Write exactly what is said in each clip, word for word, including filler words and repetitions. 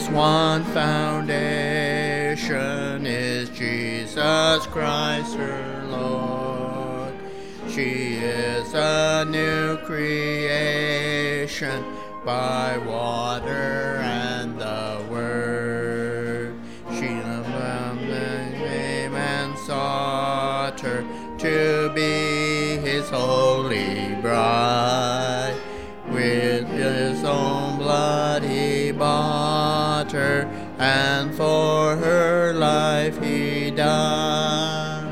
whose one foundation is Jesus Christ her Lord. She is a new creation by water and the word. She loved him and sought her to be his holy bride. With his own blood he bought her, and for her life he died.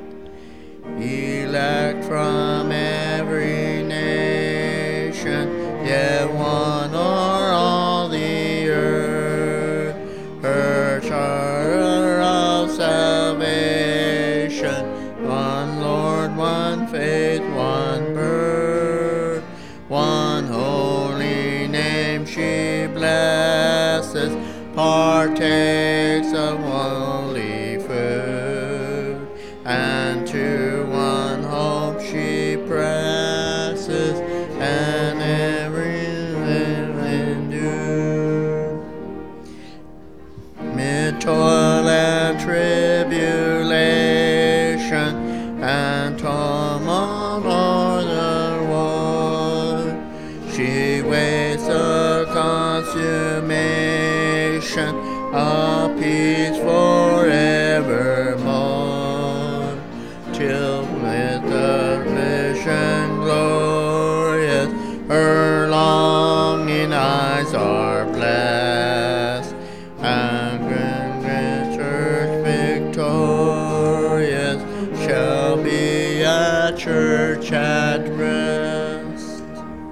Elect from every nation, yet one o'er all the earth, her charter of salvation, one Lord, one faith, one birth, one holy name she blesses, partakes of holy food, and to one hope she presses, and every living do. Mid toil and tribulation and tumult o'er the world, she waits the consummation of peace forevermore, till with the vision glorious her longing eyes are blessed, and grand, grand church victorious shall be a church at rest.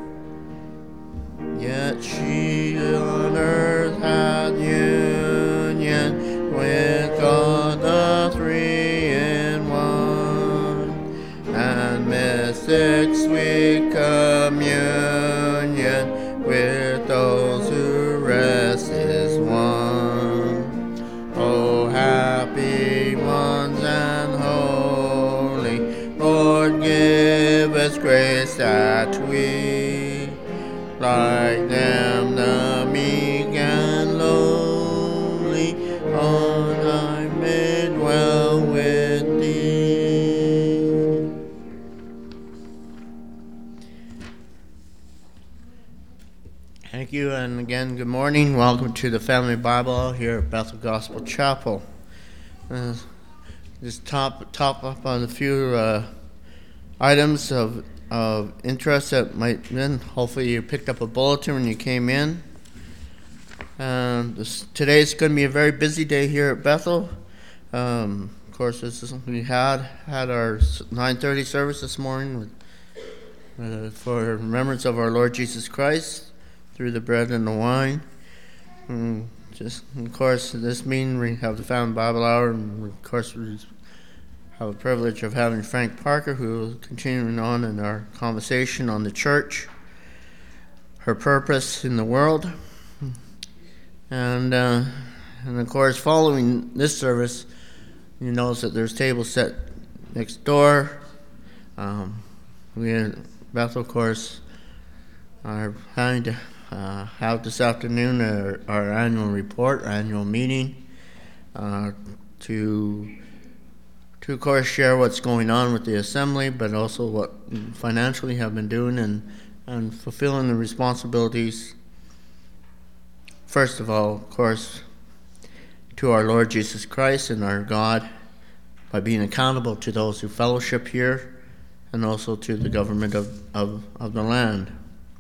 Yet she on earth hath union with God the three in one, and mystic sweet communion with those who rest is one. O happy ones and holy, Lord, give us grace that we, like them, the meek and lowly, on I may dwell with thee. Thank you, and again, good morning. Welcome to the Family Bible Hour here at Bethel Gospel Chapel. Uh, just top top up on a few uh, items of of interest that might then hopefully you picked up a bulletin when you came in. Um, this, today's going to be a very busy day here at Bethel. Um, of course, this is we had had our nine thirty service this morning with, uh, for remembrance of our Lord Jesus Christ through the bread and the wine. And just of course, this meeting we have the Family Bible Hour, and of course we have the privilege of having Frank Parker, who is continuing on in our conversation on the church, her purpose in the world. And uh, and of course, following this service, you notice that there's tables set next door. Um, we at Bethel, of course, are planning to uh, have this afternoon our, our annual report, our annual meeting, uh, to to of course share what's going on with the assembly, but also what financially have been doing and, and fulfilling the responsibilities. First of all, of course, to our Lord Jesus Christ and our God, by being accountable to those who fellowship here, and also to the government of, of, of the land.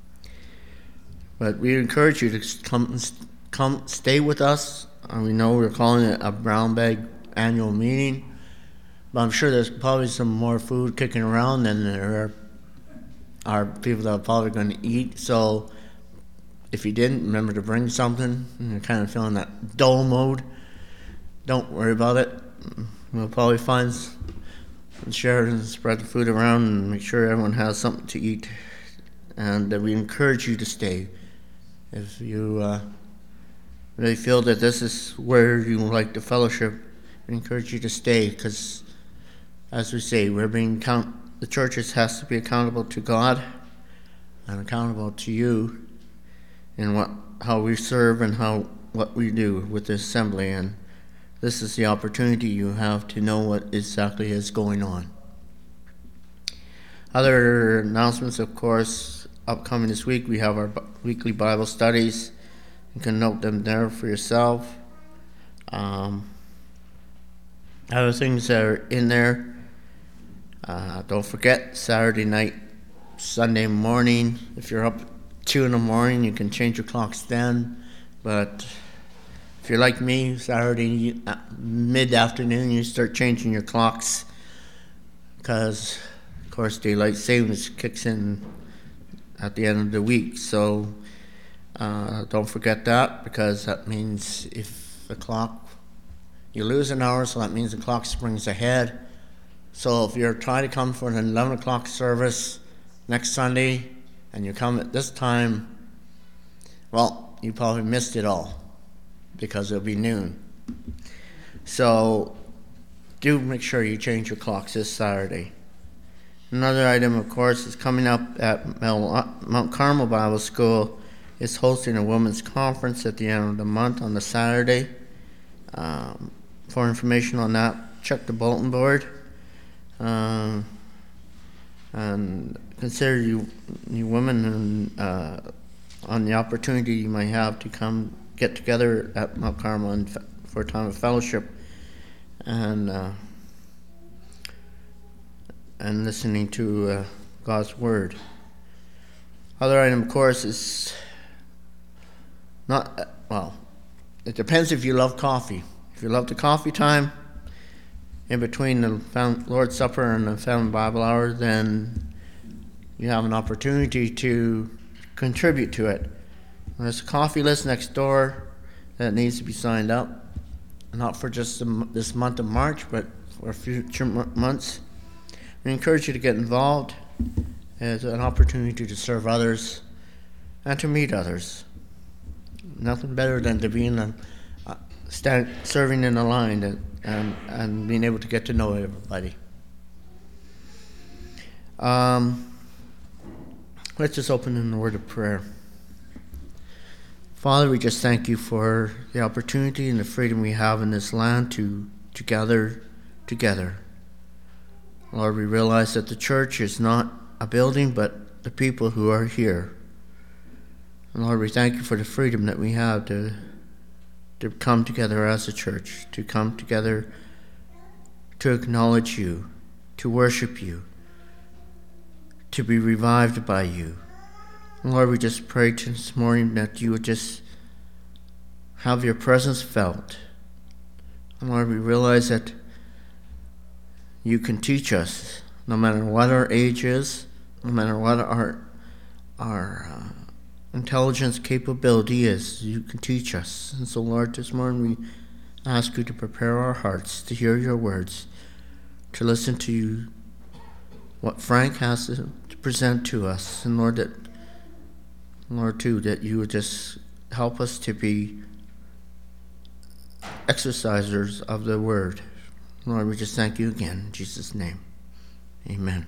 But we encourage you to come, come stay with us. And we know we're calling it a brown bag annual meeting, but I'm sure there's probably some more food kicking around than there are, are people that are probably going to eat. So if you didn't, remember to bring something, and you're kind of feeling that dull mode, don't worry about it. We'll probably find and share and spread the food around and make sure everyone has something to eat. And uh, we encourage you to stay. If you uh, really feel that this is where you would like to fellowship, we encourage you to stay, because as we say, we're being count. The churches has to be accountable to God and accountable to you in what how we serve and how what we do with the assembly, and this is the opportunity you have to know what exactly is going on. Other announcements, of course, upcoming this week, we have our weekly Bible studies. You can note them there for yourself. Um, other things that are in there, uh, don't forget Saturday night, Sunday morning. If you're up two in the morning, you can change your clocks then. But if you're like me, Saturday uh, mid-afternoon, you start changing your clocks because, of course, daylight savings kicks in at the end of the week. So uh, don't forget that, because that means if the clock, you lose an hour, so that means the clock springs ahead. So if you're trying to come for an eleven o'clock service next Sunday and you come at this time, well, you probably missed it all because it'll be noon. So do make sure you change your clocks this Saturday. Another item, of course, is coming up at Mount Carmel Bible School. It's hosting a women's conference at the end of the month on the Saturday. Um, for information on that, check the bulletin board. Um, and consider you, you women and, uh, on the opportunity you might have to come get together at Mount Carmel and fe- for a time of fellowship and uh, and listening to uh, God's Word. Other item, of course, is not, uh, well, it depends if you love coffee. If you love the coffee time in between the Lord's Supper and the Family Bible Hour, then you have an opportunity to contribute to it. There's a coffee list next door that needs to be signed up, not for just this month of March, but for future months. We encourage you to get involved as an opportunity to serve others and to meet others. Nothing better than to be in a uh, stand, serving in a line and, and and being able to get to know everybody. Um, let's just open in the word of prayer. Father, we just thank you for the opportunity and the freedom we have in this land to, to gather together. Lord, we realize that the church is not a building, but the people who are here. And Lord, we thank you for the freedom that we have to, to come together as a church, to come together to acknowledge you, to worship you, to be revived by you. And Lord, we just pray this morning that you would just have your presence felt. And Lord, we realize that you can teach us, no matter what our age is, no matter what our our uh, intelligence capability is, you can teach us. And so, Lord, this morning we ask you to prepare our hearts to hear your words, to listen to you, what Frank has to, to present to us. And Lord, that Lord, too, that you would just help us to be exercisers of the word. Lord, we just thank you again in Jesus' name. Amen.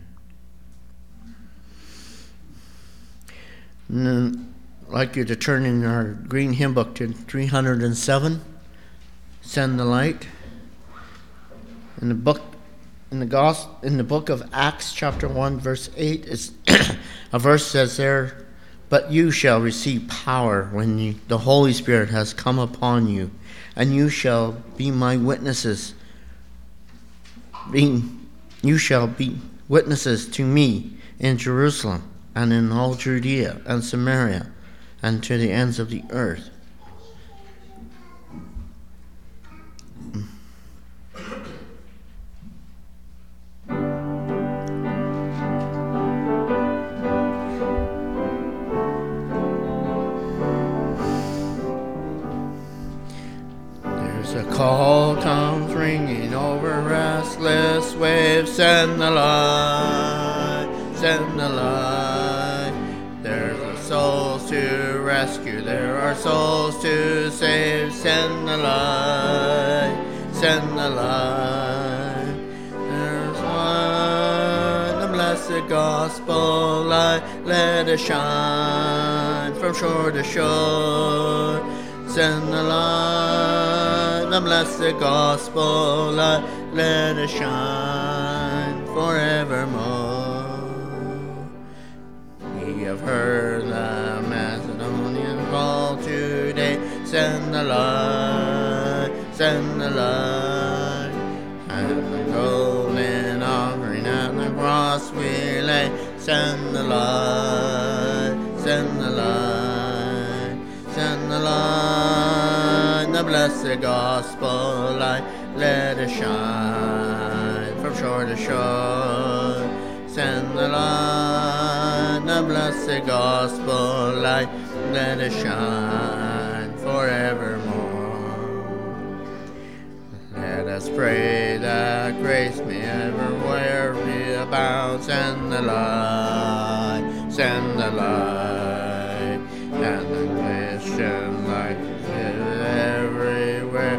And then I'd like you to turn in our green hymn book to three hundred seven, Send the Light. In the book in the gospel, in the book of Acts chapter one verse eight, is a verse says there, "But you shall receive power when you, the Holy Spirit has come upon you, and you shall be my witnesses. Being, you shall be witnesses to me in Jerusalem and in all Judea and Samaria and to the ends of the earth." The call comes ringing over restless waves. Send the light, send the light. There's a souls to rescue, there are souls to save. Send the light, send the light. There's one, the blessed gospel light. Let it shine from shore to shore. send the light, the blessed gospel light, let it shine forevermore. We have heard the Macedonian call today, send the light, send the light, and the golden offering at the cross we lay, send the light, send the light, send the light, the blessed gospel light, let it shine from shore to shore. Send the light, the blessed gospel light, let it shine forevermore. Let us pray that grace may everywhere be abound. Send the light, send the light, and the Christian light is everywhere.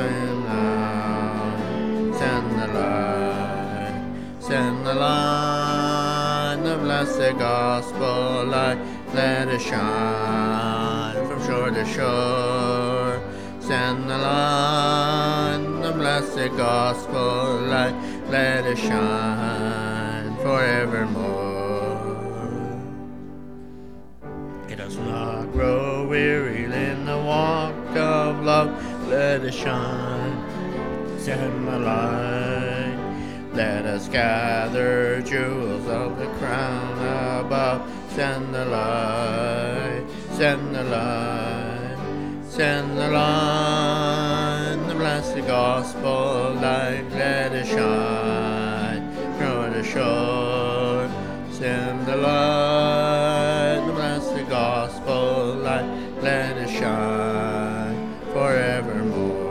Send the light, send the light, the blessed gospel light, let it shine from shore to shore. Send the light, the blessed gospel light, let it shine forevermore. Let us not grow weary in the walk of love, let it shine. Send the light, let us gather jewels of the crown above. Send the light, send the light, send the light, the blessed gospel light, let it shine from the shore. Send the light, the blessed gospel light, let it shine forevermore.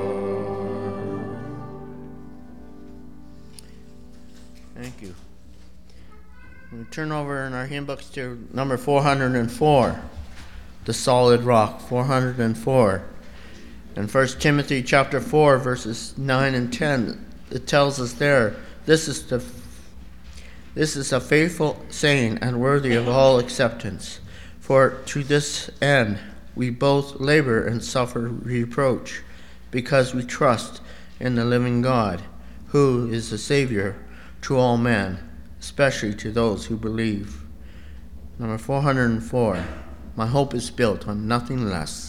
Thank you. We turn over in our hymn books to number four hundred four, the solid rock, four hundred four. In First Timothy chapter four, verses nine and ten, it tells us there, this is the this is a faithful saying and worthy of all acceptance. For to this end we both labor and suffer reproach, because we trust in the living God, who is the Savior to all men, especially to those who believe. Number four hundred four, my hope is built on nothing less.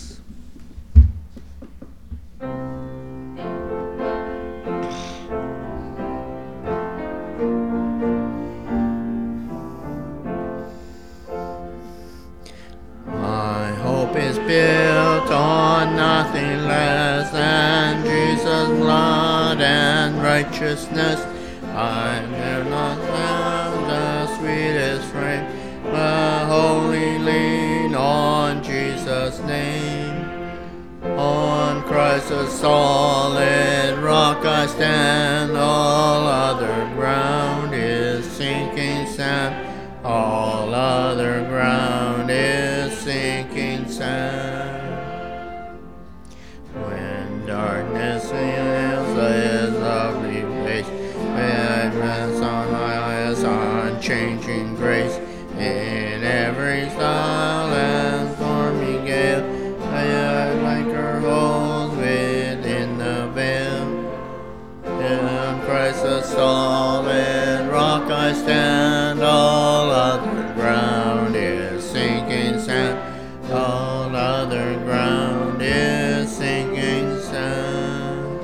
My hope is built on nothing less than Jesus' blood and righteousness. I have not found the sweetest frame, but wholly lean on Jesus' name. On Christ the solid rock I stand, all other ground is sinking sand. All other ground is sinking sand. When darkness veils His lovely face, I rest on my eyes on changing grace. In every style and stormy gale, I like her holds within the veil. In Christ the solid rock I stand, all other ground is sinking sand. All other ground is sinking sand.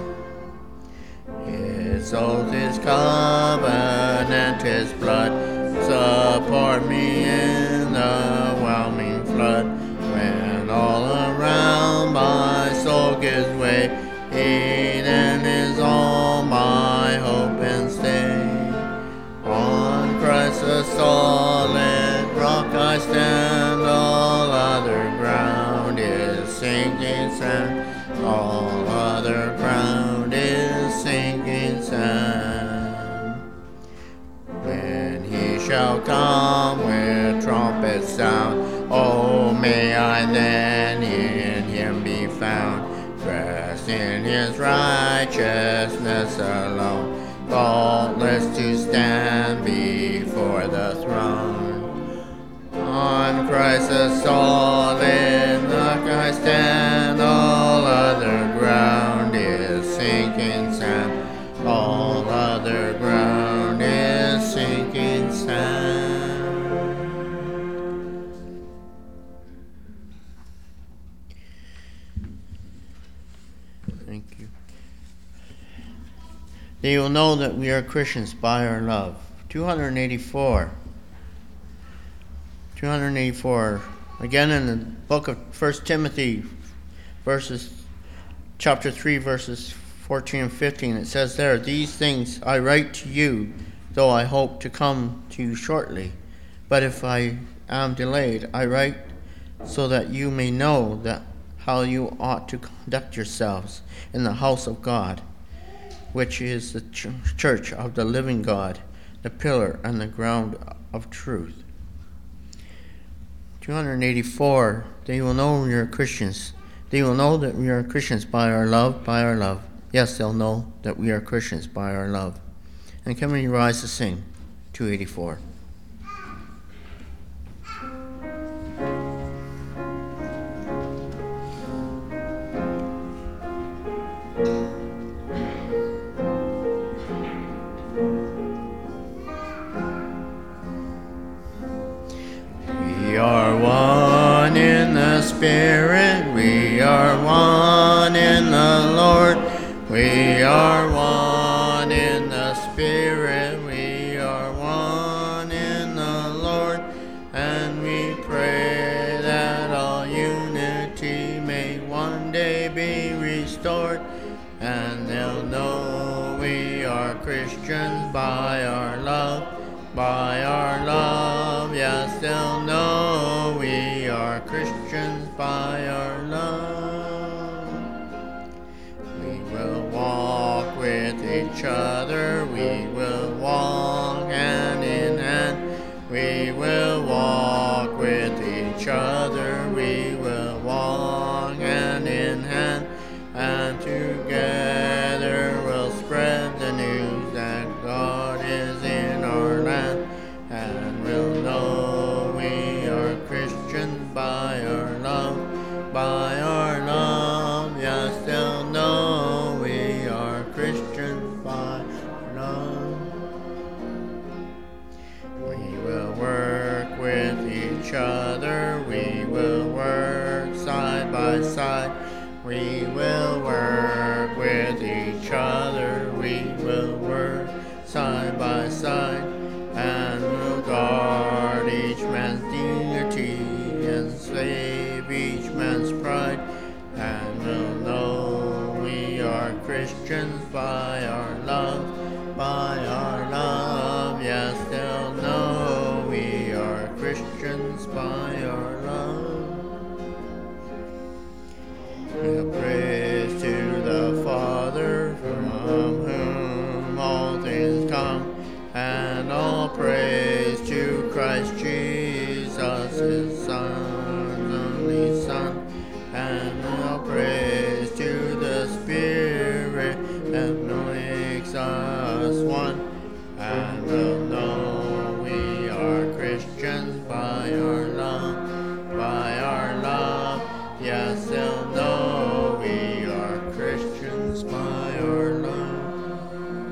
His oath, His covenant, His blood support me in the whelming flood. When all around my soul gives way, He then is all my hope and stay. On Christ the solid rock I stand, all other ground is sinking sand. All other ground is sinking sand. When He shall come with trumpet sound, oh, may I then in Him be found, dressed in His righteousness alone, faultless to stand before the throne. On Christ the solid rock I stand, They will know that we are Christians by our love. two eighty-four. two eighty-four. Again in the book of First Timothy, verses, chapter three, verses fourteen and fifteen, it says there, "These things I write to you, though I hope to come to you shortly. But if I am delayed, I write so that you may know that how you ought to conduct yourselves in the house of God, which is the ch- church of the living God, the pillar and the ground of truth." two eighty-four, they will know we are Christians. They will know that we are Christians by our love, by our love. Yes, they'll know that we are Christians by our love. And can we rise to sing two eighty-four? We are one in the Spirit, we are one in the Lord. We are one in the Spirit, we are one in the Lord. And we pray that all unity may one day be restored. And they'll know we are Christians by our love, by our love. Yes, they'll know we are Christians by our love. We will walk with each other, we will walk hand in hand. We will walk with each other, we will walk hand in hand. And together we'll spread the news that God is in our land. And we'll know we are Christians by our love, by our love. Yes, they'll know we are Christians by our love. We will work with each other, we will work side by side. We will work with each other, we will work side by side. And we'll guard each man's dignity and save each man's pride. And we'll know we are Christians by our love, by our love. Yes, they'll know we are Christians by our love. We'll praise to the Father, from whom all things come, and all praise to Christ Jesus, his Son's only Son. And all praise to the Spirit that makes us one. And we'll know we are Christians by our love, by our love. Yes, they'll know we are Christians by our love.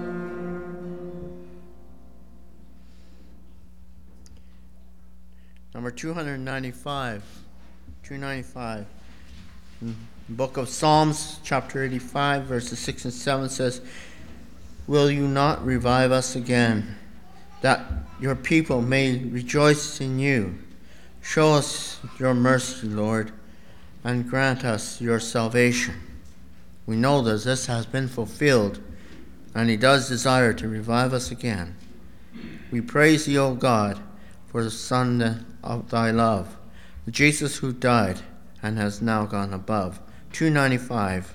Number two ninety-five. two ninety-five. The book of Psalms, chapter eighty-five, verses six and seven says, "Will you not revive us again, that your people may rejoice in you? Show us your mercy, Lord, and grant us your salvation." We know that this has been fulfilled, and he does desire to revive us again. We praise thee, O God, for the Son of thy love, Jesus who died and has now gone above. two ninety-five.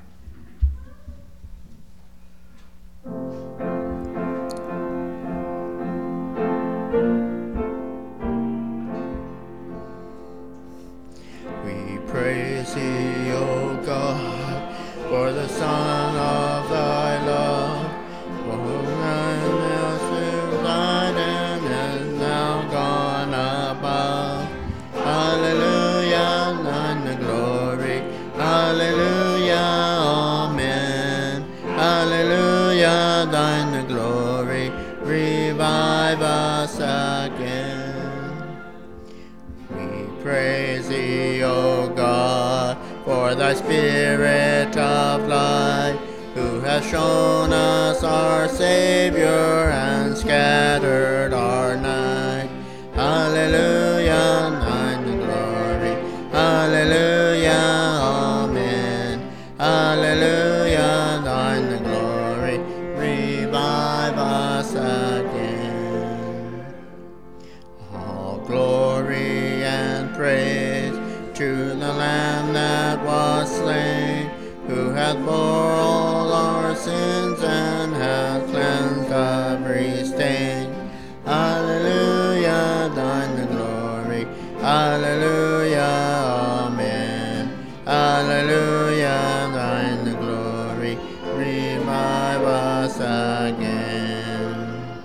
We praise thee, O God, for the Son of thy love, for whom thy master died and has now gone above. Hallelujah, thine the glory. Hallelujah, amen. Hallelujah, thine the glory. Revive us again. We praise thee, O God, for thy Spirit of light, who has shown us our Savior and scattered our night. Hallelujah, thine the glory. Hallelujah, amen. Hallelujah, thine the glory. Revive us again. All glory and praise to the Lamb that was slain, who hath bore all our sins and hath cleansed every stain. Hallelujah, thine the glory. Hallelujah, amen. Hallelujah, thine the glory. Revive us again.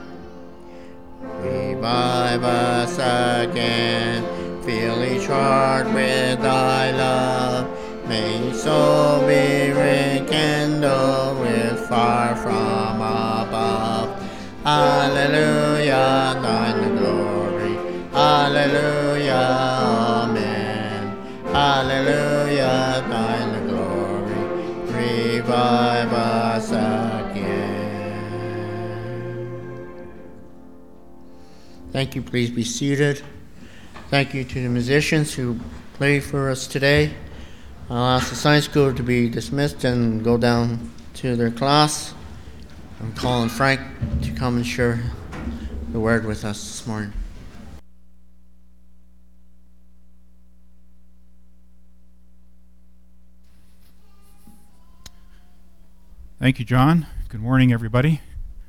Revive us again. Fill each heart with thy love. May each soul be rekindled with fire from above. Hallelujah, thine the glory. Hallelujah, amen. Hallelujah, thine the glory. Revive us again. Thank you. Please be seated. Thank you to the musicians who played for us today. I'll ask the Sunday school to be dismissed and go down to their class. I'm calling Frank to come and share the word with us this morning. Thank you, John. Good morning, everybody.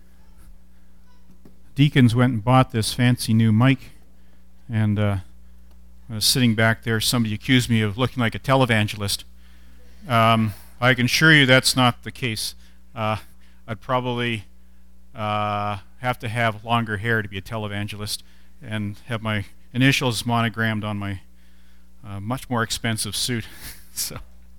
Deacons went and bought this fancy new mic, and uh, I was sitting back there. Somebody accused me of looking like a televangelist. Um, I can assure you that's not the case. Uh, I'd probably uh, have to have longer hair to be a televangelist and have my initials monogrammed on my uh, much more expensive suit. so,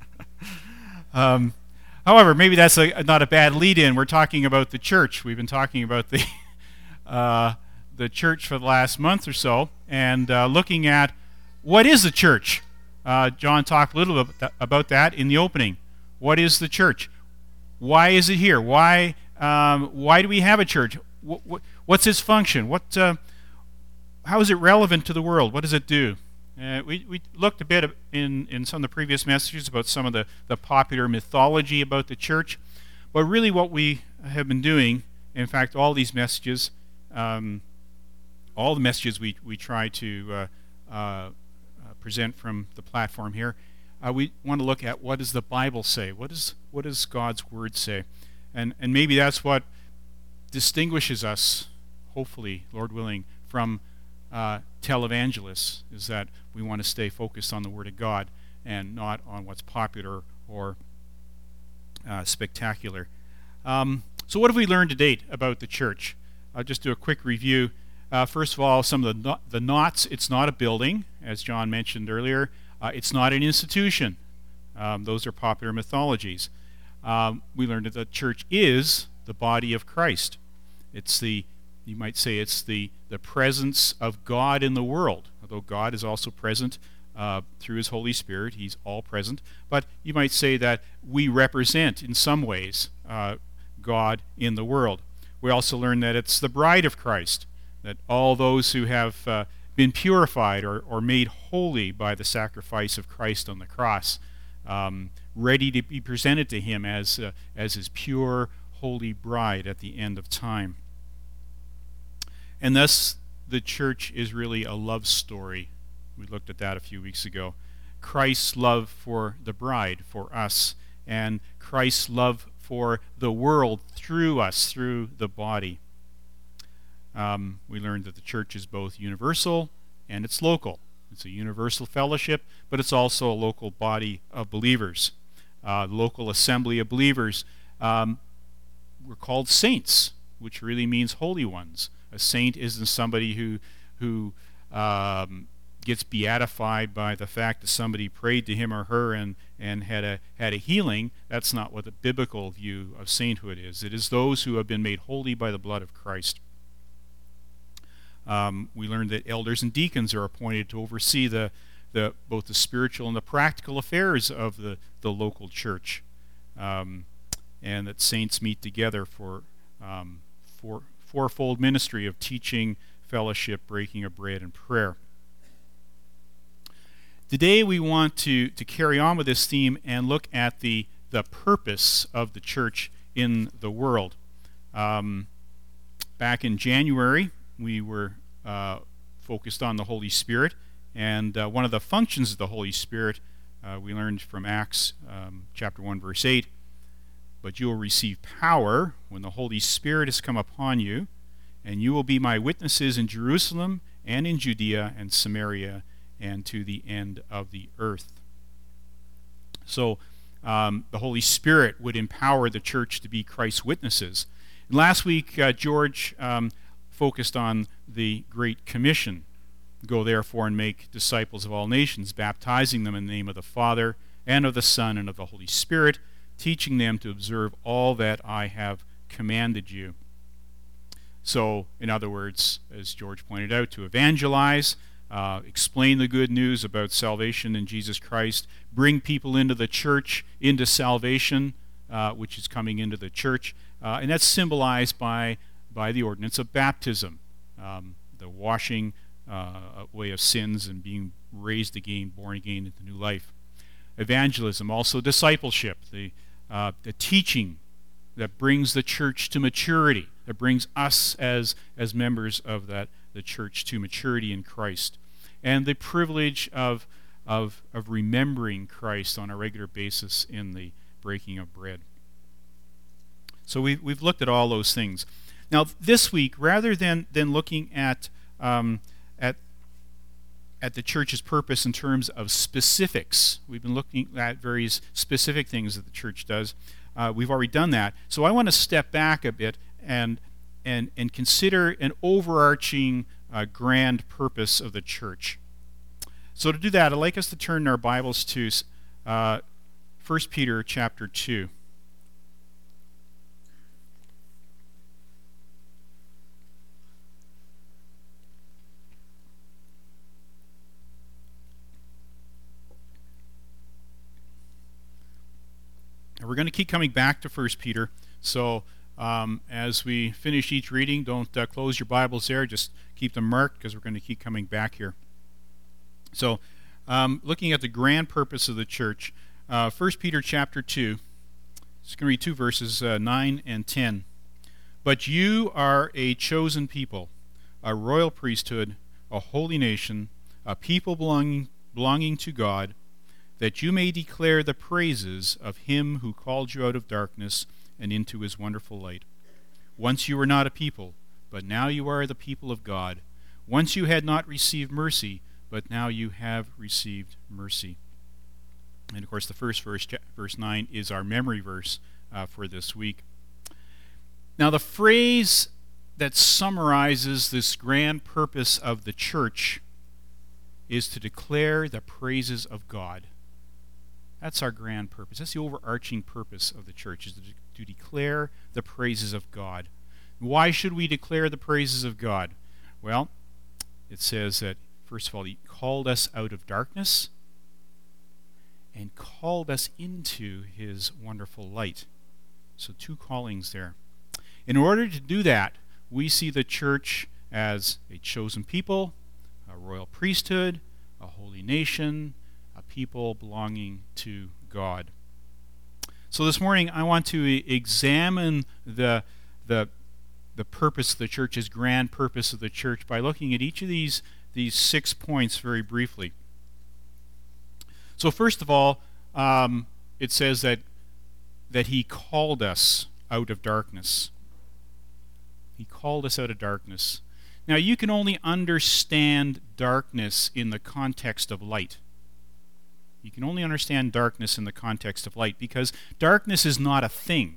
um, however, maybe that's a, not a bad lead-in. We're talking about the church. We've been talking about the uh, the church for the last month or so, and uh, looking at what is the church. Uh, John talked a little bit about that, about that in the opening. What is the church? Why is it here? Why um, why do we have a church? What, what, what's its function? What uh, how is it relevant to the world? What does it do? Uh, we, we looked a bit in, in some of the previous messages about some of the, the popular mythology about the church, but really what we have been doing, in fact, all these messages, um, all the messages we, we try to uh, uh, present from the platform here, uh, we want to look at what does the Bible say? What is what does God's Word say? And and maybe that's what distinguishes us, hopefully, Lord willing, from uh, televangelists, is that we want to stay focused on the Word of God and not on what's popular or uh, spectacular. Um, so what have we learned to date about the church? I'll just do a quick review. Uh, first of all, some of the no- the knots. It's not a building, as John mentioned earlier. Uh, it's not an institution. Um, those are popular mythologies. Um, we learned that the church is the body of Christ. It's the, you might say, it's the the presence of God in the world. Although God is also present uh, through His Holy Spirit, He's all present. But you might say that we represent, in some ways, uh, God in the world. We also learned that it's the bride of Christ. That all those who have uh, been purified or, or made holy by the sacrifice of Christ on the cross, um, ready to be presented to Him as uh, as His pure, holy bride at the end of time. And thus, the church is really a love story. We looked at that a few weeks ago. Christ's love for the bride, for us, and Christ's love for the world through us, through the body. Um, we learned that the church is both universal and it's local. It's a universal fellowship, but it's also a local body of believers, uh, local assembly of believers. Um, we're called saints, which really means holy ones. A saint isn't somebody who who um, gets beatified by the fact that somebody prayed to him or her and, and had a had a healing. That's not what the biblical view of sainthood is. It is those who have been made holy by the blood of Christ. Um, we learned that elders and deacons are appointed to oversee the, the both the spiritual and the practical affairs of the, the local church. Um, and that saints meet together for um, for fourfold ministry of teaching, fellowship, breaking of bread, and prayer. Today we want to, to carry on with this theme and look at the, the purpose of the church in the world. Um, back in January, we were uh, focused on the Holy Spirit, and uh, one of the functions of the Holy Spirit uh, we learned from Acts um, chapter one, verse eight, "But you will receive power when the Holy Spirit has come upon you, and you will be my witnesses in Jerusalem and in Judea and Samaria and to the end of the earth." So um, the Holy Spirit would empower the church to be Christ's witnesses. And last week, uh, George um, focused on the Great Commission. "Go therefore and make disciples of all nations, baptizing them in the name of the Father and of the Son and of the Holy Spirit, teaching them to observe all that I have commanded you." So, in other words, as George pointed out, to evangelize, Uh, explain the good news about salvation in Jesus Christ, bring people into the church, into salvation, uh, which is coming into the church, uh, and that's symbolized by by the ordinance of baptism, um, the washing uh, away of sins and being raised again, born again into new life. Evangelism, also discipleship, the uh, the teaching that brings the church to maturity, that brings us as as members of that the church to maturity in Christ, and the privilege of of of remembering Christ on a regular basis in the breaking of bread. So we've we've looked at all those things. Now this week, rather than than looking at um, at at the church's purpose in terms of specifics, we've been looking at various specific things that the church does. Uh, we've already done that. So I want to step back a bit and and and consider an overarching uh, grand purpose of the church. So to do that, I'd like us to turn our Bibles to uh, First Peter chapter two. And we're going to keep coming back to First Peter, so Um, as we finish each reading, don't uh, close your Bibles there. Just keep them marked because we're going to keep coming back here. So, um, looking at the grand purpose of the church, uh, First Peter chapter two, just going to read two verses, uh, nine and ten. "But you are a chosen people, a royal priesthood, a holy nation, a people belonging, belonging to God, that you may declare the praises of him who called you out of darkness and into his wonderful light. Once you were not a people, but now you are the people of God. Once you had not received mercy, but now you have received mercy." And of course the first verse, verse nine, is our memory verse uh, for this week. Now the phrase that summarizes this grand purpose of the church is to declare the praises of God. That's our grand purpose. That's the overarching purpose of the church, is to, de- to declare the praises of God. Why should we declare the praises of God? Well, it says that, first of all, he called us out of darkness and called us into his wonderful light. So two callings there. In order to do that, we see the church as a chosen people, a royal priesthood, a holy nation, a people belonging to God. So this morning I want to examine the the the purpose of the church's grand purpose of the church by looking at each of these these six points very briefly. So first of all, um, it says that that he called us out of darkness. He called us out of darkness. Now you can only understand darkness in the context of light. You can only understand darkness in the context of light, because darkness is not a thing.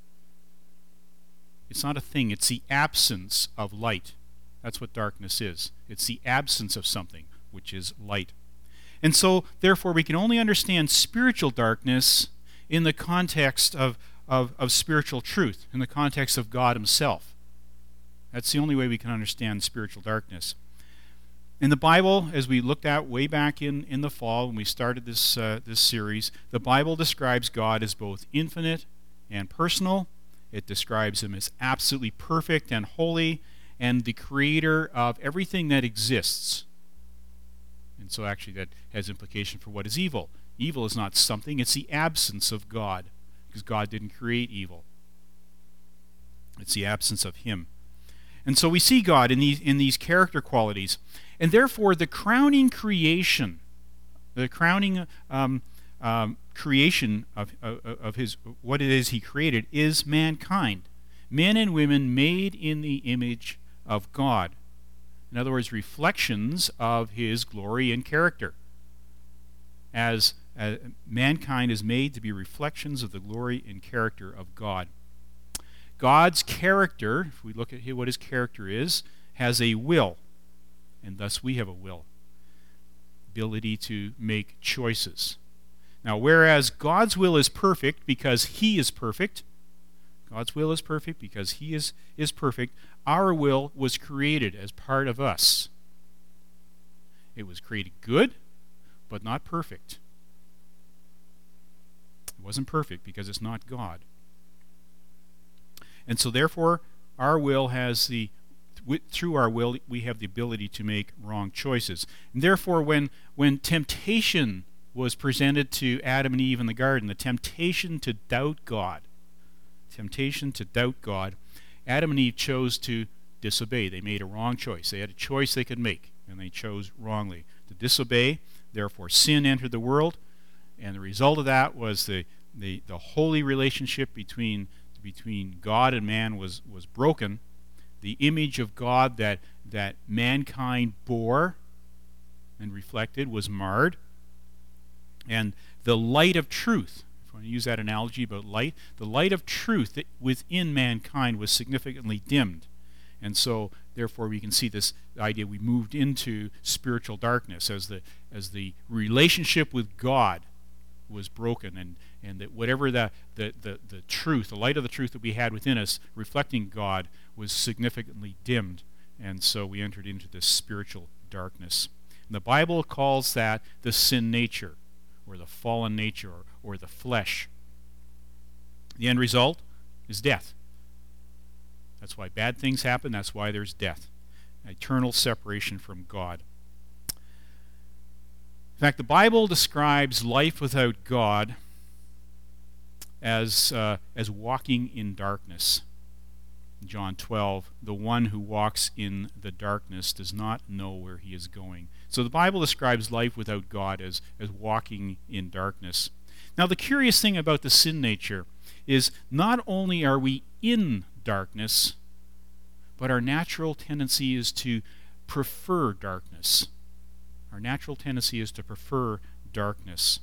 It's not a thing. It's the absence of light. That's what darkness is. It's the absence of something, which is light. And so, therefore, we can only understand spiritual darkness in the context of, of, of spiritual truth, in the context of God himself. That's the only way we can understand spiritual darkness. In the Bible, as we looked at way back in, in the fall when we started this uh, this series, the Bible describes God as both infinite and personal. It describes him as absolutely perfect and holy and the creator of everything that exists. And so actually that has implication for what is evil. Evil is not something, it's the absence of God, because God didn't create evil. It's the absence of him. And so we see God in these in these character qualities. And therefore the crowning creation, the crowning um, um, creation of, of, of his what it is he created is mankind. Men and women made in the image of God. In other words, reflections of his glory and character. As uh, mankind is made to be reflections of the glory and character of God. God's character, if we look at what his character is, has a will, and thus we have a will, ability to make choices. Now, whereas God's will is perfect because he is perfect, God's will is perfect because he is, is perfect, our will was created as part of us. It was created good, but not perfect. It wasn't perfect because it's not God. And so therefore, our will has the, through our will, we have the ability to make wrong choices. And therefore, when, when temptation was presented to Adam and Eve in the garden, the temptation to doubt God, temptation to doubt God, Adam and Eve chose to disobey. They made a wrong choice. They had a choice they could make, and they chose wrongly to disobey. Therefore, sin entered the world, and the result of that was the, the, the holy relationship between between God and man was, was broken. The image of God that, that mankind bore and reflected was marred. And the light of truth, if I want to use that analogy about light, the light of truth that within mankind was significantly dimmed. And so, therefore, we can see this idea we moved into spiritual darkness as the, as the relationship with God was broken, and, and that whatever the, the, the, the truth, the light of the truth that we had within us reflecting God was significantly dimmed, and so we entered into this spiritual darkness. And the Bible calls that the sin nature, or the fallen nature, or, or the flesh. The end result is death. That's why bad things happen, that's why there's death. Eternal separation from God. In fact, the Bible describes life without God as, uh, as walking in darkness. In John twelve, the one who walks in the darkness does not know where he is going. So the Bible describes life without God as, as walking in darkness. Now, the curious thing about the sin nature is not only are we in darkness, but our natural tendency is to prefer darkness. Our natural tendency is to prefer darkness.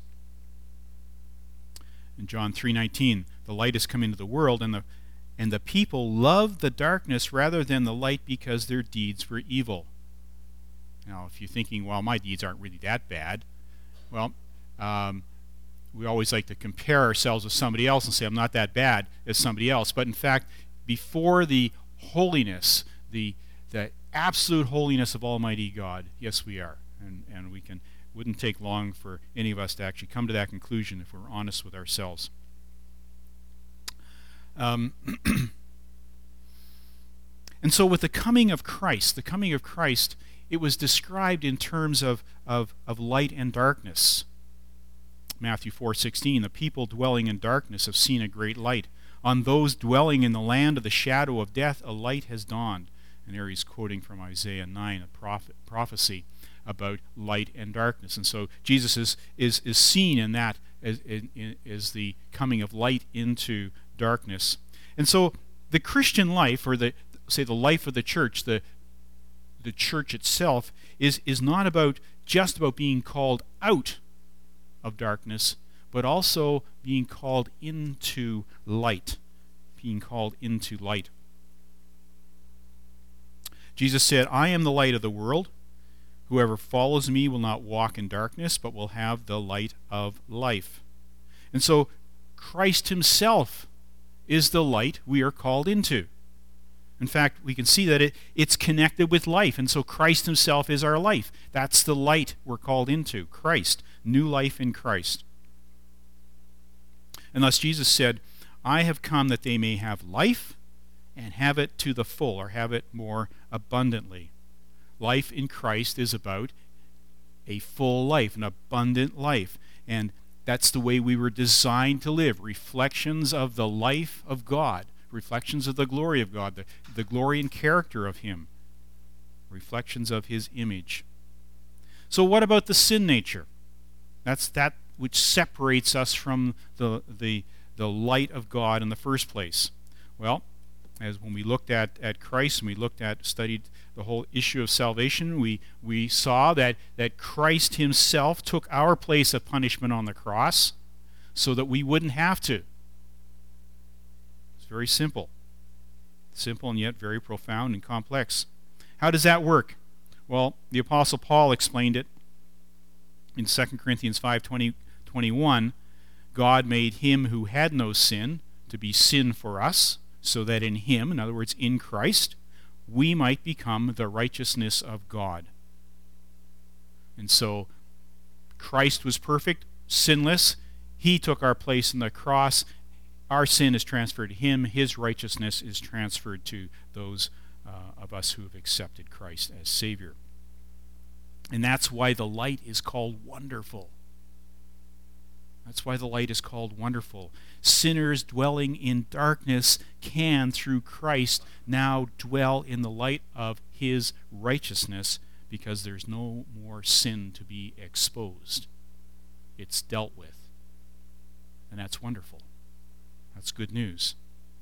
In John three nineteen, the light has come into the world, and the and the people loved the darkness rather than the light because their deeds were evil. Now, if you're thinking, well, my deeds aren't really that bad, well, um, we always like to compare ourselves with somebody else and say, I'm not that bad as somebody else. But in fact, before the holiness, the the absolute holiness of Almighty God, yes, we are. And, and we can wouldn't take long for any of us to actually come to that conclusion if we're honest with ourselves. Um, and so with the coming of Christ, the coming of Christ, it was described in terms of, of, of light and darkness. Matthew four sixteen, the people dwelling in darkness have seen a great light. On those dwelling in the land of the shadow of death, a light has dawned. And there he's quoting from Isaiah nine, a prophet, prophecy about light and darkness. And so Jesus is is, is seen in that as, in, as the coming of light into darkness. And so the Christian life, or the say the life of the church, the the church itself, is is not about just about being called out of darkness, but also being called into light. Being called into light. Jesus said, I am the light of the world. Whoever follows me will not walk in darkness, but will have the light of life. And so Christ himself is the light we are called into. In fact, we can see that it, it's connected with life, and so Christ himself is our life. That's the light we're called into, Christ, new life in Christ. And thus Jesus said, I have come that they may have life and have it to the full, or have it more abundantly. Life in Christ is about a full life, an abundant life. And that's the way we were designed to live. Reflections of the life of God. Reflections of the glory of God. The, the glory and character of Him. Reflections of His image. So what about the sin nature? That's that which separates us from the, the, the light of God in the first place. Well, as when we looked at, at Christ and we looked at, studied the whole issue of salvation, we, we saw that, that Christ Himself took our place of punishment on the cross so that we wouldn't have to. It's very simple. Simple and yet very profound and complex. How does that work? Well, the Apostle Paul explained it in Second Corinthians five twenty, twenty-one. God made Him who had no sin to be sin for us, so that in Him, in other words, in Christ, we might become the righteousness of God. And so, Christ was perfect, sinless. He took our place in the cross. Our sin is transferred to Him. His righteousness is transferred to those uh, of us who have accepted Christ as Savior. And that's why the light is called wonderful. That's why the light is called wonderful. Sinners dwelling in darkness can, through Christ, now dwell in the light of His righteousness, because there's no more sin to be exposed. It's dealt with. And that's wonderful. That's good news.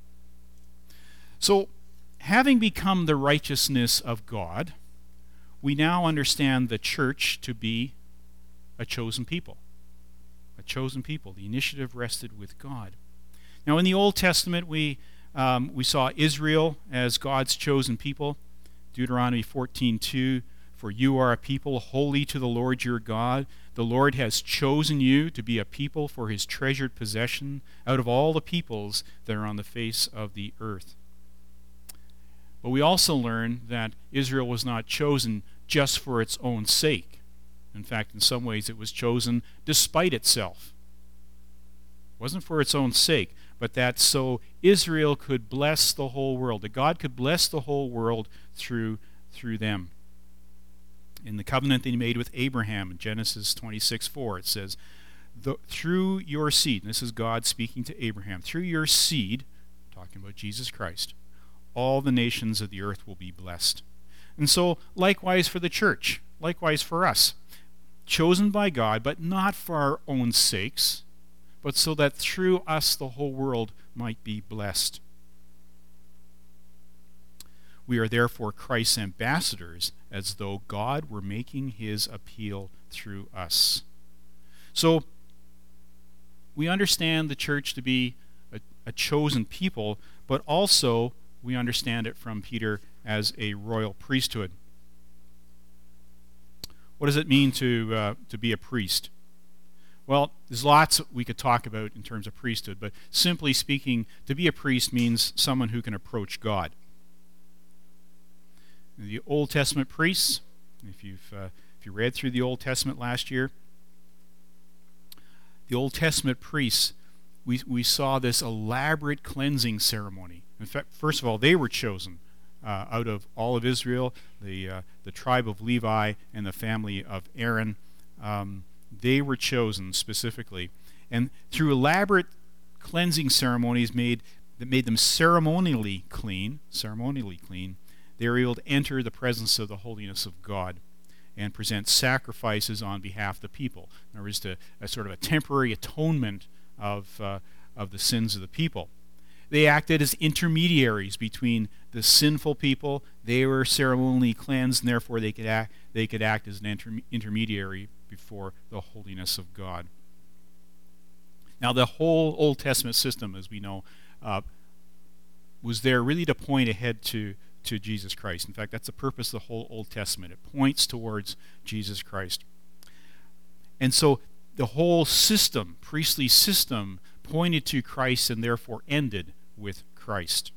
So, having become the righteousness of God, we now understand the church to be a chosen people. A chosen people. The initiative rested with God. Now, in the Old Testament, we um, we saw Israel as God's chosen people. Deuteronomy fourteen two, for you are a people holy to the Lord your God. The Lord has chosen you to be a people for His treasured possession out of all the peoples that are on the face of the earth. But we also learn that Israel was not chosen just for its own sake. In fact, in some ways it was chosen despite itself. It wasn't for its own sake, but that so Israel could bless the whole world, that God could bless the whole world through, through them. In the covenant that He made with Abraham in Genesis twenty-six four, it says, through your seed, and this is God speaking to Abraham, through your seed, talking about Jesus Christ, all the nations of the earth will be blessed. And so, likewise for the church, likewise for us, chosen by God, but not for our own sakes, but so that through us the whole world might be blessed. We are therefore Christ's ambassadors, as though God were making His appeal through us. So, we understand the church to be a, a chosen people, but also we understand it from Peter as a royal priesthood. What does it mean to uh, to be a priest? Well, there's lots we could talk about in terms of priesthood, but simply speaking, to be a priest means someone who can approach God. The Old Testament priests, if you've uh, if you read through the Old Testament last year, the Old Testament priests, we we saw this elaborate cleansing ceremony. In fact, first of all, they were chosen uh, out of all of Israel, the uh, the tribe of Levi and the family of Aaron. Um, they were chosen specifically, and through elaborate cleansing ceremonies made that made them ceremonially clean, ceremonially clean, they were able to enter the presence of the holiness of God and present sacrifices on behalf of the people. In other words, to, a sort of a temporary atonement of uh, of the sins of the people. They acted as intermediaries between the sinful people. They were ceremonially cleansed, and therefore they could act, they could act as an inter- intermediary before the holiness of God. Now, the whole Old Testament system, as we know, uh, was there really to point ahead to, to Jesus Christ. In fact, that's the purpose of the whole Old Testament. It points towards Jesus Christ. And so the whole system, priestly system, pointed to Christ and therefore ended with Christ.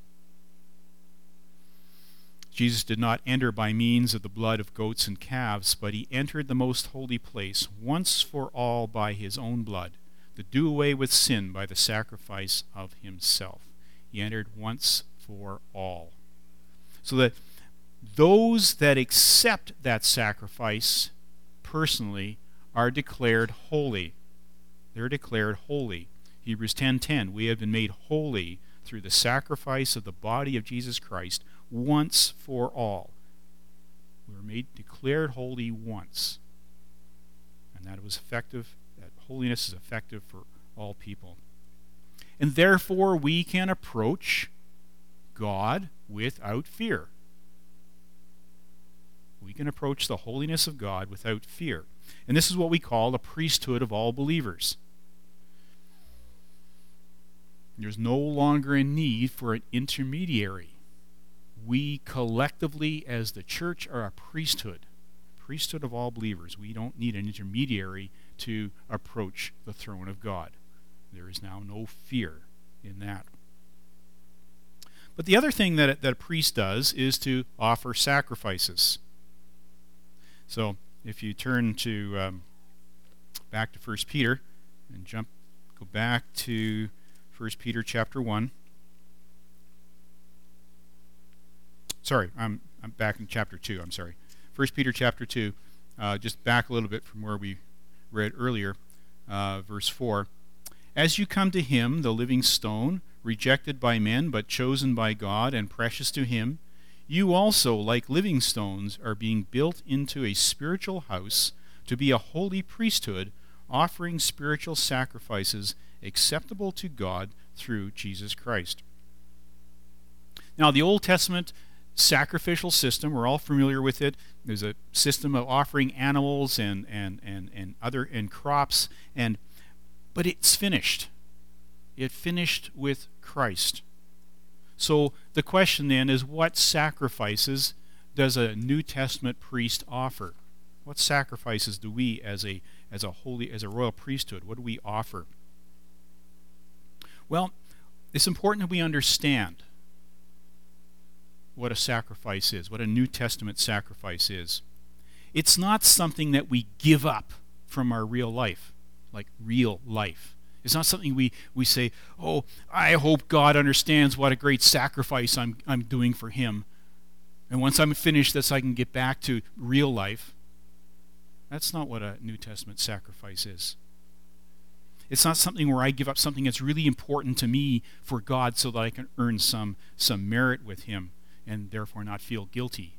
Jesus did not enter by means of the blood of goats and calves, but He entered the most holy place once for all by His own blood, to do away with sin by the sacrifice of himself. He entered once for all. So that those that accept that sacrifice personally are declared holy. They're declared holy. Hebrews ten ten, we have been made holy through the sacrifice of the body of Jesus Christ once for all. We were made declared holy once. And that it was effective, that holiness is effective for all people. And therefore we can approach God without fear. We can approach the holiness of God without fear. And this is what we call the priesthood of all believers. There's no longer a need for an intermediary. We collectively, as the church, are a priesthood. Priesthood of all believers. We don't need an intermediary to approach the throne of God. There is now no fear in that. But the other thing that, that a priest does is to offer sacrifices. So if you turn to um, back to First Peter and jump, go back to First Peter chapter one. Sorry, I'm I'm back in chapter two. I'm sorry. First Peter chapter two. Uh, just back a little bit from where we read earlier, uh, verse four. As you come to him, the living stone, rejected by men but chosen by God and precious to him, you also, like living stones, are being built into a spiritual house to be a holy priesthood, offering spiritual sacrifices acceptable to God through Jesus Christ. Now, the Old Testament sacrificial system, we're all familiar with it. There's a system of offering animals and and and, and other and crops, and but it's finished. It finished with Christ. So the question then is, what sacrifices does a New Testament priest offer? What sacrifices do we as a as a holy as a royal priesthood, what do we offer? Well, it's important that we understand what a sacrifice is, what a New Testament sacrifice is. It's not something that we give up from our real life, like real life. It's not something we, we say, oh, I hope God understands what a great sacrifice I'm I'm doing for him. And once I'm finished this, I can get back to real life. That's not what a New Testament sacrifice is. It's not something where I give up something that's really important to me for God so that I can earn some, some merit with him and therefore not feel guilty.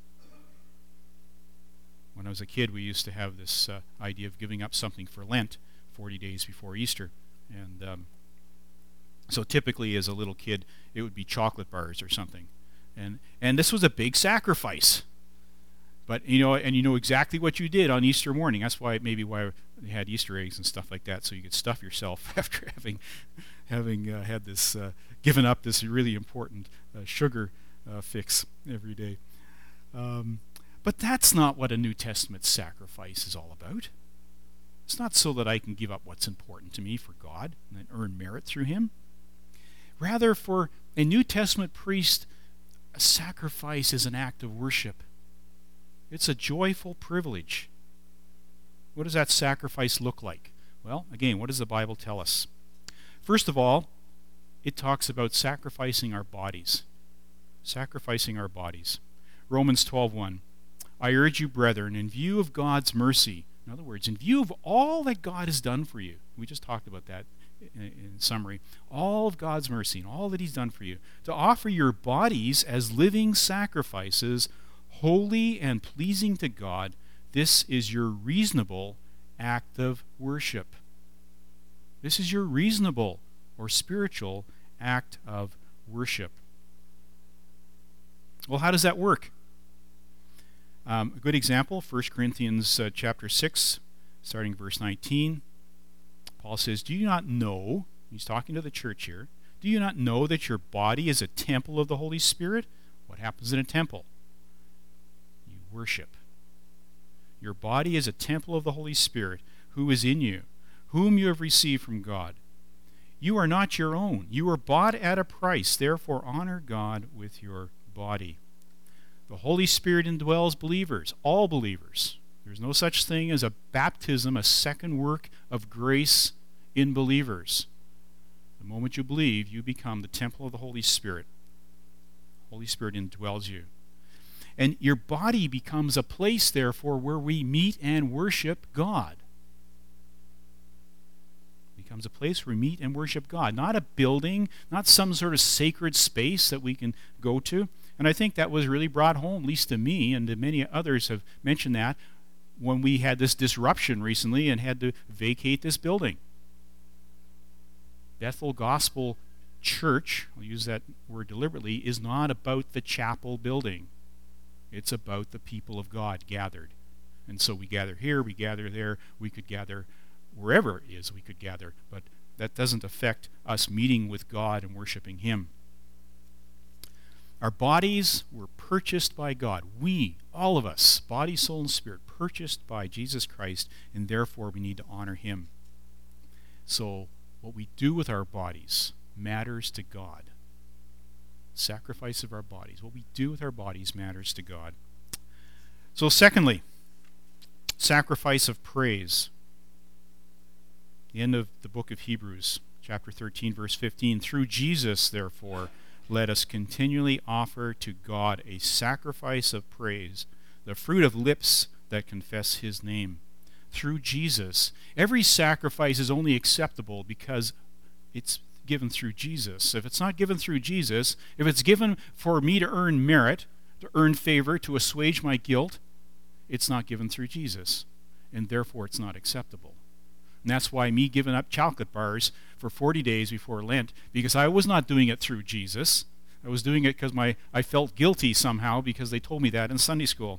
When I was a kid, we used to have this uh, idea of giving up something for Lent, forty days before Easter. And um, so typically as a little kid, it would be chocolate bars or something. And and this was a big sacrifice. But, you know, and you know exactly what you did on Easter morning. That's why maybe why they had Easter eggs and stuff like that, so you could stuff yourself after having having uh, had this, uh, given up this really important uh, sugar uh, fix every day. Um, but that's not what a New Testament sacrifice is all about. It's not so that I can give up what's important to me for God and then earn merit through him. Rather, for a New Testament priest, a sacrifice is an act of worship. It's a joyful privilege. What does that sacrifice look like? Well, again, what does the Bible tell us? First of all, it talks about sacrificing our bodies. Sacrificing our bodies. Romans twelve one. I urge you, brethren, in view of God's mercy, in other words, in view of all that God has done for you, we just talked about that in, in summary, all of God's mercy and all that he's done for you, to offer your bodies as living sacrifices, holy and pleasing to God. This is your reasonable act of worship. This is your reasonable or spiritual act of worship. Well, how does that work? Um, a good example, First Corinthians uh, chapter six, starting verse nineteen. Paul says, do you not know, he's talking to the church here, do you not know that your body is a temple of the Holy Spirit? What happens in a temple? You worship. Your body is a temple of the Holy Spirit, who is in you, whom you have received from God. You are not your own. You were bought at a price. Therefore, honor God with your body. The Holy Spirit indwells believers, all believers. There's no such thing as a baptism, a second work of grace in believers. The moment you believe, you become the temple of the Holy Spirit. Holy Spirit indwells you. And your body becomes a place, therefore, where we meet and worship God. It becomes a place where we meet and worship God. Not a building, not some sort of sacred space that we can go to. And I think that was really brought home, at least to me, and to many others have mentioned that, when we had this disruption recently and had to vacate this building. Bethel Gospel Church, I'll use that word deliberately, is not about the chapel building. It's about the people of God gathered. And so we gather here, we gather there, we could gather wherever it is we could gather, but that doesn't affect us meeting with God and worshiping Him. Our bodies were purchased by God. We, all of us, body, soul, and spirit, purchased by Jesus Christ, and therefore we need to honor Him. So what we do with our bodies matters to God. Sacrifice of our bodies. What we do with our bodies matters to God. So secondly, sacrifice of praise. The end of the book of Hebrews, chapter thirteen, verse fifteen. Through Jesus, therefore, let us continually offer to God a sacrifice of praise, the fruit of lips that confess His name. Through Jesus, every sacrifice is only acceptable because it's given through Jesus. If it's not given through Jesus, if it's given for me to earn merit, to earn favor, to assuage my guilt, it's not given through Jesus, and therefore it's not acceptable. And that's why me giving up chocolate bars for forty days before Lent, because I was not doing it through Jesus. I was doing it because my I felt guilty somehow because they told me that in Sunday school.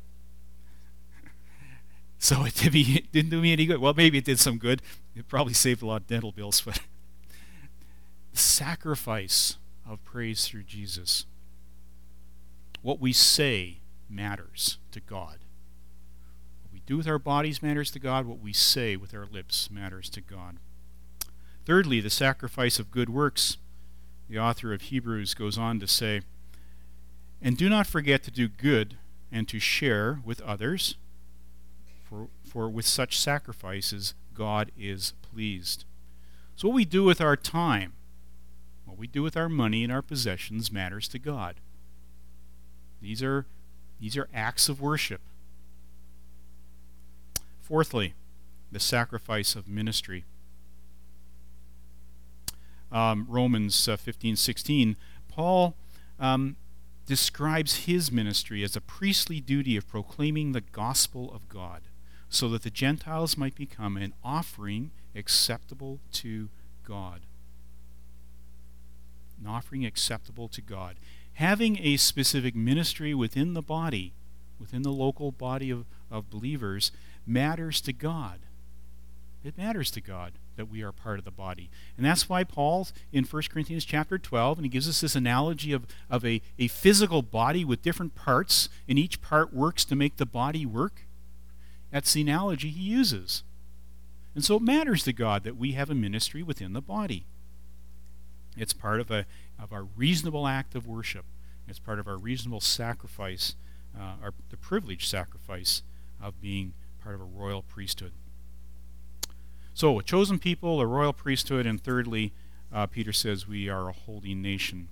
So it, did me, it didn't do me any good. Well, maybe it did some good. It probably saved a lot of dental bills, but the sacrifice of praise through Jesus. What we say matters to God. What we do with our bodies matters to God. What we say with our lips matters to God. Thirdly, the sacrifice of good works. The author of Hebrews goes on to say, "And do not forget to do good and to share with others, for, for with such sacrifices God is pleased." So what we do with our time, what we do with our money and our possessions matters to God. These are, these are acts of worship. Fourthly, the sacrifice of ministry. Um, Romans uh, fifteen sixteen, Paul um, describes his ministry as a priestly duty of proclaiming the gospel of God, so that the Gentiles might become an offering acceptable to God. An offering acceptable to God. Having a specific ministry within the body, within the local body of, of believers, matters to God. It matters to God that we are part of the body. And that's why Paul, in First Corinthians chapter twelve, and he gives us this analogy of, of a, a physical body with different parts, and each part works to make the body work. That's the analogy he uses. And so it matters to God that we have a ministry within the body. It's part of a of our reasonable act of worship. It's part of our reasonable sacrifice, uh, our, the privileged sacrifice of being part of a royal priesthood. So, a chosen people, a royal priesthood, and thirdly, uh, Peter says we are a holy nation.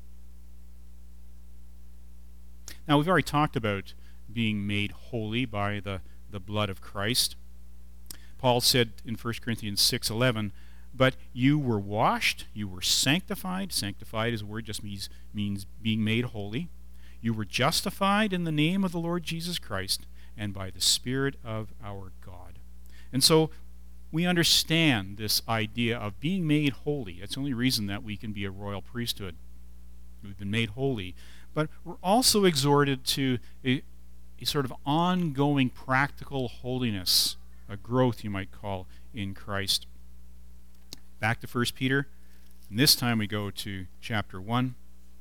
Now, we've already talked about being made holy by the, the blood of Christ. Paul said in First Corinthians six eleven, "But you were washed, you were sanctified." Sanctified is a word just means, means being made holy. "You were justified in the name of the Lord Jesus Christ and by the Spirit of our God." And so we understand this idea of being made holy. That's the only reason that we can be a royal priesthood. We've been made holy. But we're also exhorted to a, a sort of ongoing practical holiness, a growth you might call, in Christ. Back to First Peter, and this time we go to chapter one.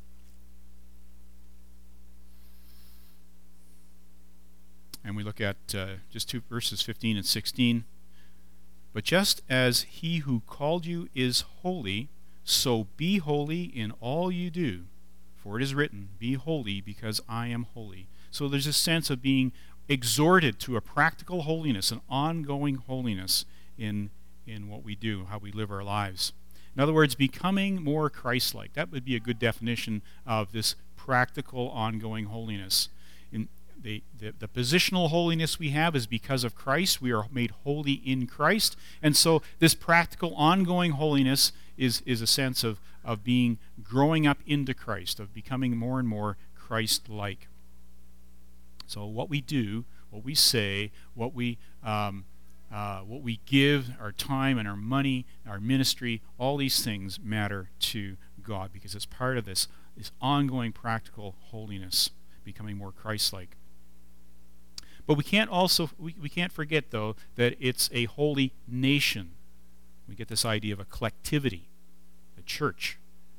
And we look at uh, just two verses, fifteen and sixteen. "But just as he who called you is holy, so be holy in all you do. For it is written, 'Be holy, because I am holy.'" So there's a sense of being exhorted to a practical holiness, an ongoing holiness in in what we do, how we live our lives. In other words, becoming more Christ-like. That would be a good definition of this practical, ongoing holiness. In the, the, the positional holiness we have is because of Christ. We are made holy in Christ. And so this practical, ongoing holiness is, is a sense of, of being, growing up into Christ, of becoming more and more Christ-like. So what we do, what we say, what we um, uh, what we give, our time and our money, our ministry, all these things matter to God because it's part of this, this ongoing practical holiness, becoming more Christ-like. But we can't also we, we can't forget though that it's a holy nation. We get this idea of a collectivity, a church.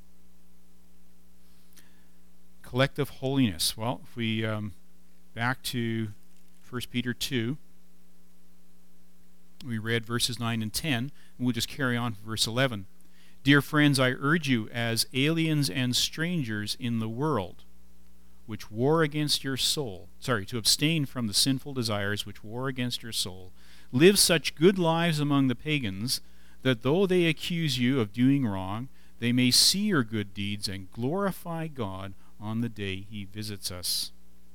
Collective holiness. Well, if we um, back to First Peter two, we read verses nine and ten, and we'll just carry on for verse eleven. Dear friends, I urge you as aliens and strangers in the world, which war against your soul, sorry, to abstain from the sinful desires which war against your soul. Live such good lives among the pagans, that though they accuse you of doing wrong, they may see your good deeds and glorify God on the day he visits us.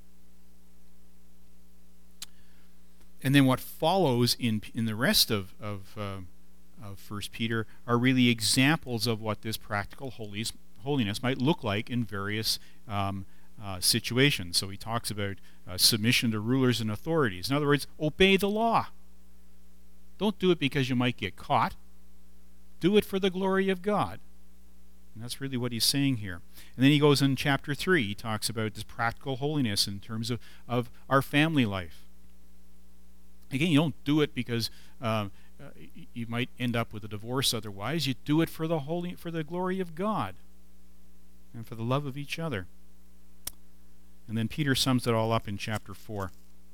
And then what follows in in the rest of of, uh, of First Peter are really examples of what this practical holiness, holiness might look like in various um, uh, situations. So he talks about uh, submission to rulers and authorities. In other words, obey the law. Don't do it because you might get caught. Do it for the glory of God. And that's really what he's saying here. And then he goes in chapter three. He talks about this practical holiness in terms of, of our family life. Again, you don't do it because um, uh, you might end up with a divorce otherwise. You do it for the holy, for the glory of God and for the love of each other. And then Peter sums it all up in chapter four.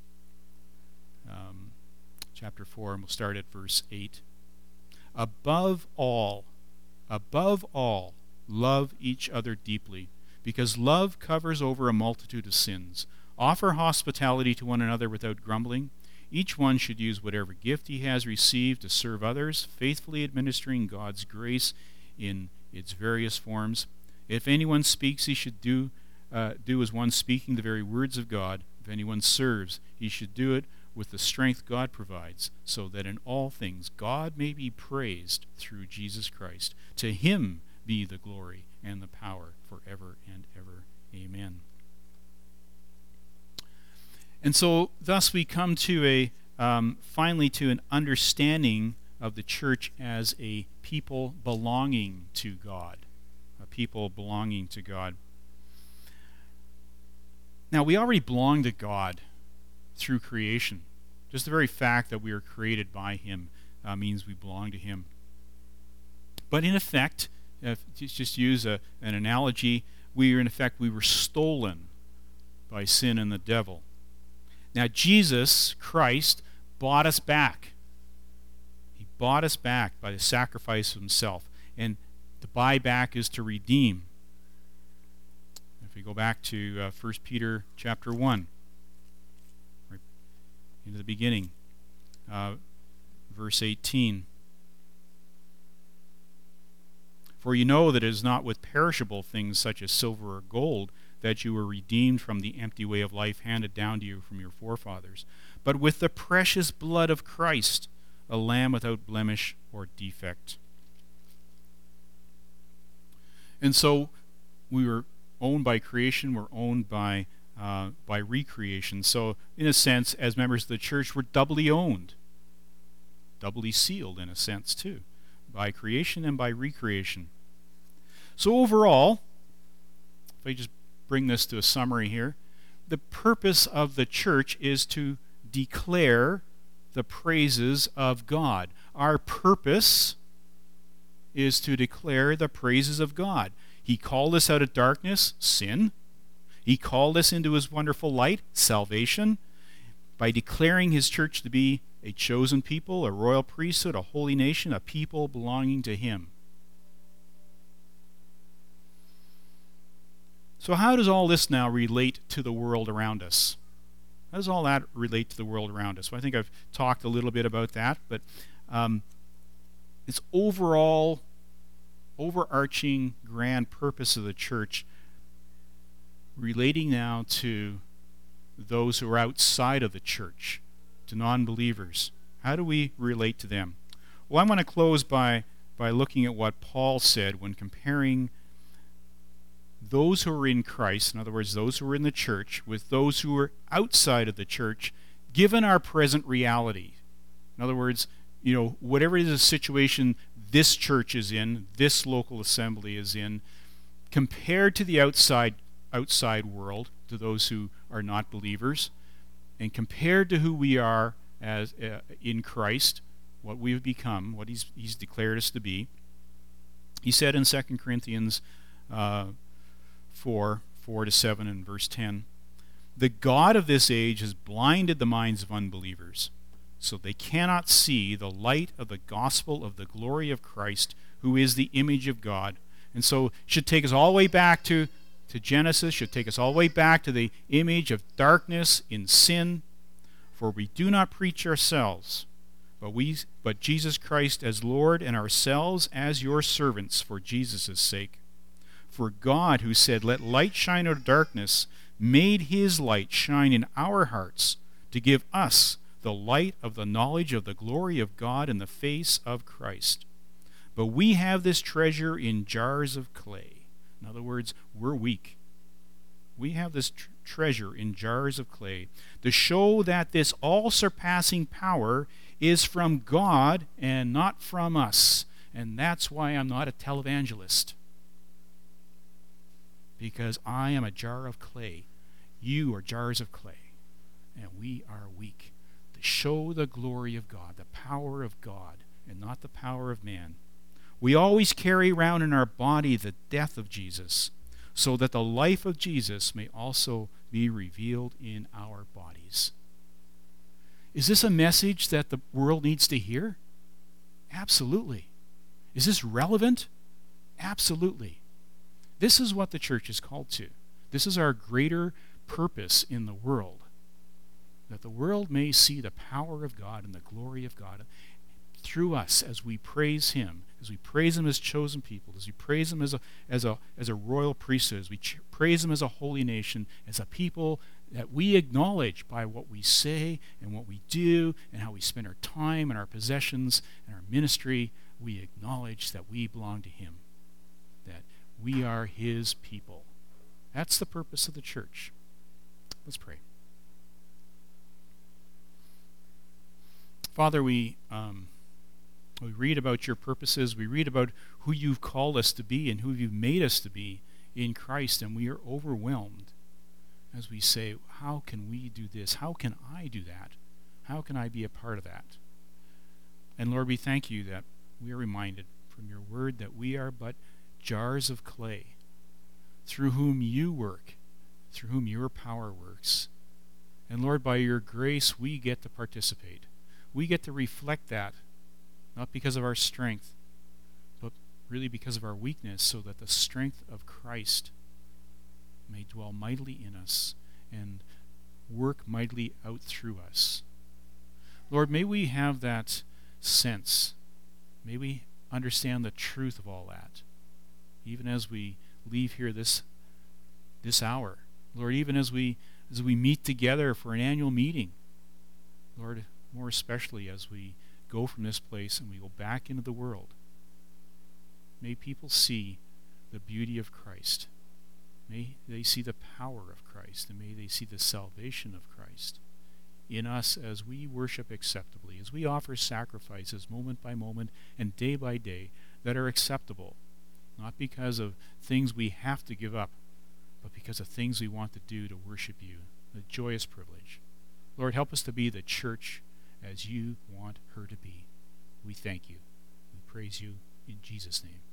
Um, chapter four, and we'll start at verse eight. Above all, above all, love each other deeply, because love covers over a multitude of sins. Offer hospitality to one another without grumbling. Each one should use whatever gift he has received to serve others, faithfully administering God's grace in its various forms. If anyone speaks, he should do uh, do as one speaking the very words of God. If anyone serves, he should do it with the strength God provides, so that in all things God may be praised through Jesus Christ. To him be the glory and the power forever and ever. Amen. And so thus we come to a, um, finally to an understanding of the church as a people belonging to God. A people belonging to God. Now we already belong to God through creation. Just the very fact that we are created by him uh, means we belong to him. But in effect, if just use a, an analogy, we are in effect, we were stolen by sin and the devil. Now, Jesus Christ bought us back. He bought us back by the sacrifice of himself. And to buy back is to redeem. If we go back to uh, First Peter chapter one, right into the beginning, uh, verse eighteen. For you know that it is not with perishable things such as silver or gold that you were redeemed from the empty way of life handed down to you from your forefathers, but with the precious blood of Christ, a lamb without blemish or defect. And so we were owned by creation, we're owned by uh, by recreation. So in a sense, as members of the church, we're doubly owned, doubly sealed in a sense too, by creation and by recreation. So overall, if I just bring this to a summary here, the purpose of the church is to declare the praises of God. Our purpose is to declare the praises of God. He called us out of darkness, sin. He called us into his wonderful light, salvation, by declaring his church to be a chosen people, a royal priesthood, a holy nation, a people belonging to him. So how does all this now relate to the world around us? How does all that relate to the world around us? Well, I think I've talked a little bit about that, but um, this overall, overarching grand purpose of the church relating now to those who are outside of the church, to non-believers. How do we relate to them? Well, I want to close by, by looking at what Paul said when comparing those who are in Christ, in other words, those who are in the church, with those who are outside of the church, given our present reality. In other words, you know, whatever is the situation this church is in, this local assembly is in, compared to the outside outside world, to those who are not believers, and compared to who we are as uh, in Christ, what we have become, what he's he's declared us to be. He said in Second Corinthians uh, four, four to seven and verse ten, "The God of this age has blinded the minds of unbelievers, so they cannot see the light of the gospel of the glory of Christ, who is the image of God." And so it should take us all the way back to, to Genesis, should take us all the way back to the image of darkness in sin. "For we do not preach ourselves, but we but Jesus Christ as Lord, and ourselves as your servants for Jesus' sake. For God, who said, 'Let light shine out of darkness,' made his light shine in our hearts to give us the light of the knowledge of the glory of God in the face of Christ. But we have this treasure in jars of clay." In other words, we're weak. We have this tr- treasure in jars of clay to show that this all-surpassing power is from God and not from us. And that's why I'm not a televangelist. Because I am a jar of clay. You are jars of clay. And we are weak. To show the glory of God, the power of God, and not the power of man. We always carry around in our body the death of Jesus, so that the life of Jesus may also be revealed in our bodies. Is this a message that the world needs to hear? Absolutely. Is this relevant? Absolutely. This is what the church is called to. This is our greater purpose in the world, that the world may see the power of God and the glory of God through us as we praise him, as we praise him as chosen people, as we praise him as a as a as a royal priesthood, as we ch- praise him as a holy nation, as a people that we acknowledge by what we say and what we do and how we spend our time and our possessions and our ministry. We acknowledge that we belong to him, that we are his people. That's the purpose of the church. Let's pray. Father, we um, we read about your purposes. We read about who you've called us to be and who you've made us to be in Christ, and we are overwhelmed as we say, how can we do this? How can I do that? How can I be a part of that? And Lord, we thank you that we are reminded from your word that we are but jars of clay through whom you work, through whom your power works. And Lord, by your grace, we get to participate. We get to reflect that, not because of our strength, but really because of our weakness, so that the strength of Christ may dwell mightily in us and work mightily out through us. Lord, may we have that sense. May we understand the truth of all that, even as we leave here this this hour. Lord, even as we as we meet together for an annual meeting. Lord, more especially as we go from this place and we go back into the world. May people see the beauty of Christ. May they see the power of Christ, and may they see the salvation of Christ in us as we worship acceptably, as we offer sacrifices moment by moment and day by day that are acceptable, not because of things we have to give up, but because of things we want to do to worship you, a joyous privilege. Lord, help us to be the church as you want her to be. We thank you. We praise you in Jesus' name.